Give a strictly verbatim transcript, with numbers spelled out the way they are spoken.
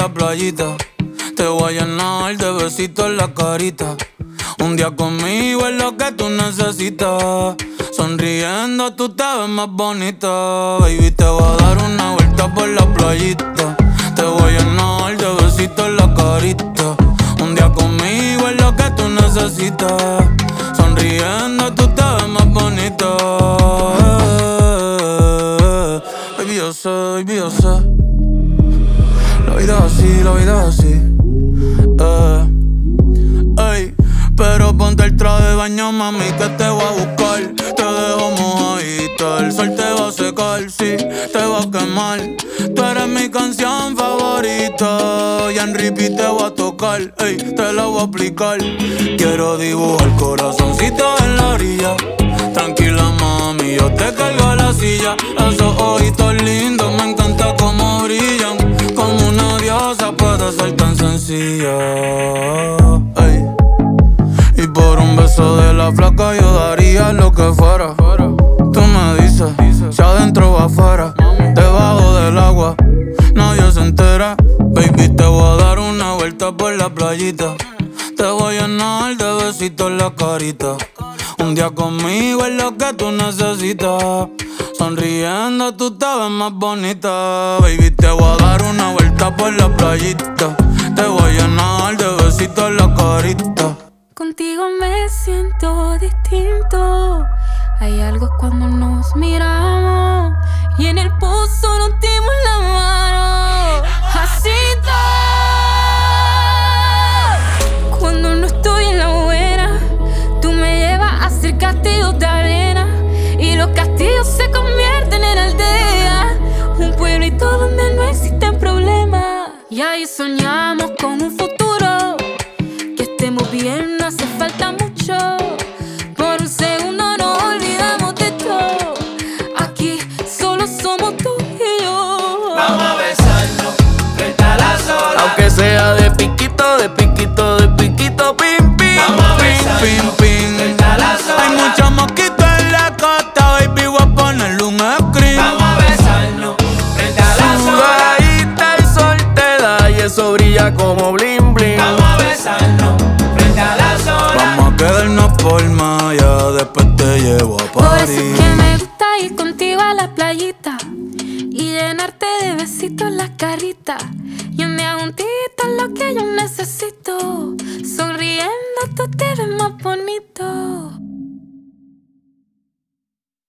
la playita. Te voy a llenar de besitos en la carita. Un día conmigo es lo que tú necesitas. Sonriendo tú te ves más bonita. Baby, te voy a dar una vuelta por la playita. Te voy a llenar de besitos en la carita. Un día conmigo es lo que tú necesitas. Sonriendo tú te ves más bonita. Baby, yo sé, baby, yo sé. La vida es así, la vida es así. Eh, ey, pero ponte el traje de baño, mami, que te voy a buscar. Te dejo mojadita, el sol te va a secar, sí, te va a quemar. Tú eres mi canción favorita y en repeat te voy a tocar, ey, te la voy a aplicar. Quiero dibujar corazoncitos en la orilla. Tranquila, mami, yo te cargo a la silla. Esos ojitos lindos, me encanta cómo brillan. Como una diosa puede ser tan sencilla, ey. Y por un beso de la flaca yo daría lo que fuera. Tú me dices, si adentro o afuera, debajo del agua, nadie se entera. Baby, te voy a dar una vuelta por la playita. Te voy a llenar de besitos en la carita. Un día conmigo es lo que tú necesitas. Sonriendo tú te ves más bonita. Baby, te voy a dar una vuelta por la playita. Te voy a llenar de besitos en la carita. Contigo me siento distinto. Hay algo cuando nos miramos y en el pozo nos dimos la mano. Así todo. Cuando no estoy en la buena, tú me llevas a hacer castillos de arena y los castillos se convierten en aldeas. Un pueblito donde no existen problemas. Y ahí soñamos con un futuro. Que estemos bien, no hace falta mucho. Por un segundo nos olvidamos de todo. Aquí solo somos tú y yo. Vamos a besarnos frente a la sola. Aunque sea de piquito, de piquito, de piquito, pim, pim. Vamos a besarnos pim, pim, frente a la sola. Hay muchos mosquitos en la costa, baby, voy a ponerle un screen. Vamos a besarnos frente a la sola. Sudadita el sol te da y eso brilla como bling, bling. Vamos a besarnos frente a la sola. Vamos a quedarnos por Maya, después te llevo a Por eso París. es que me gusta ir contigo a la playita y llenarte de besitos la carita. Y me hago un tito lo que yo necesito.